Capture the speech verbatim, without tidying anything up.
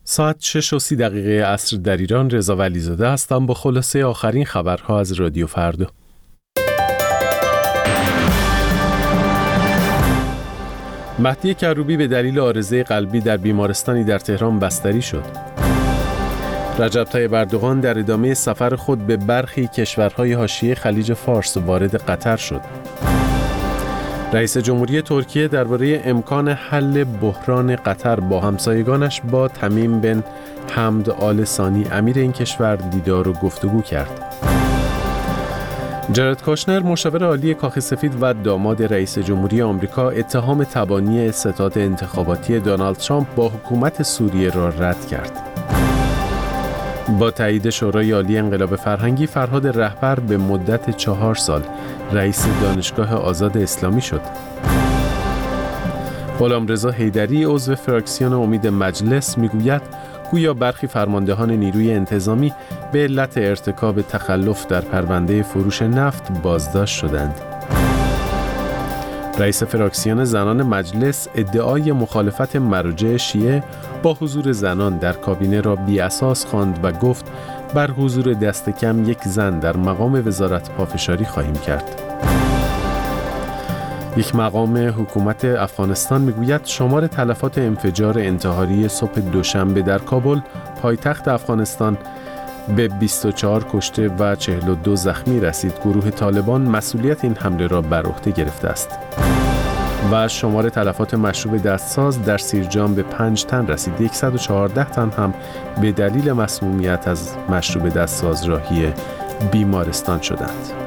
ساعت شش و سی دقیقه عصر در ایران. رضا ولیزاده هستم با خلاصه آخرین خبرها از رادیو فردا. مهدی کروبی به دلیل عارضه قلبی در بیمارستانی در تهران بستری شد. رجب طیب اردوغان در ادامه سفر خود به برخی کشورهای حاشیه خلیج فارس وارد قطر شد. رئیس جمهوری ترکیه درباره امکان حل بحران قطر با همسایگانش با تمیم بن حمد آل ثانی امیر این کشور دیدار و گفتگو کرد. جارد کاشنر مشاور عالی کاخ سفید و داماد رئیس جمهوری آمریکا اتهام تبانی ستاد انتخاباتی دونالد ترامپ با حکومت سوریه را رد کرد. با تایید شورای عالی انقلاب فرهنگی فرهاد رهبر به مدت چهار سال رئیس دانشگاه آزاد اسلامی شد. غلامرضا حیدری عضو فراکسیون امید مجلس میگوید گویا برخی فرماندهان نیروی انتظامی به علت ارتکاب تخلف در پرونده فروش نفت بازداشت شدند. رئیس فراکسیون زنان مجلس ادعای مخالفت مراجع شیعه با حضور زنان در کابینه را بی اساس خواند و گفت بر حضور دست کم یک زن در مقام وزارت پافشاری خواهیم کرد. یک مقام حکومت افغانستان میگوید شمار تلفات انفجار انتحاری صبح دوشنبه در کابل پایتخت افغانستان به بیست و چهار کشته و چهل و دو زخمی رسید. گروه طالبان مسئولیت این حمله را بر عهده گرفته است. و شمار تلفات مشروب دستساز در سیرجان به پنج تن رسید. صد و چهارده تن هم به دلیل مسمومیت از مشروب دستساز راهی بیمارستان شدند.